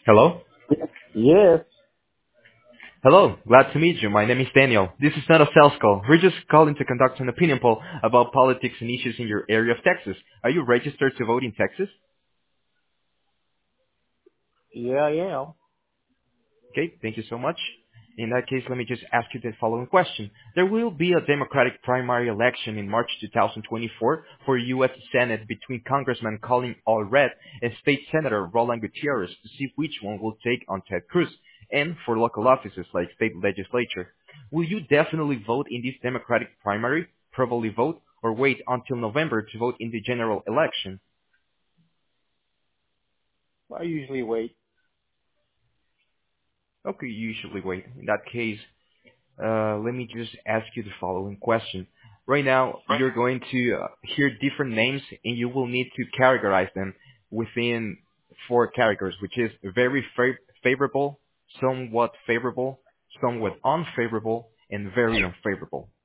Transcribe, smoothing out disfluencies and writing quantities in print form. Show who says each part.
Speaker 1: Hello?
Speaker 2: Yes.
Speaker 1: Hello, glad to meet you. My name is Daniel. This is not a sales call. We're just calling to conduct an opinion poll about politics and issues in your area of Texas. Are you registered to vote in Texas?
Speaker 2: Yeah, I am.
Speaker 1: Okay, thank you so much. In that case, let me just ask you the following question. There will be a Democratic primary election in March 2024 for U.S. Senate between Congressman Colin Allred and State Senator Roland Gutierrez to see which one will take on Ted Cruz, and for local offices like state legislature. Will you definitely vote in this Democratic primary, probably vote, or wait until November to vote in the general election?
Speaker 2: I usually wait.
Speaker 1: Okay, you usually wait. In that case, let me just ask you the following question. Right now, you're going to hear different names, and you will need to categorize them within four categories, which is very favorable, somewhat unfavorable, and very unfavorable.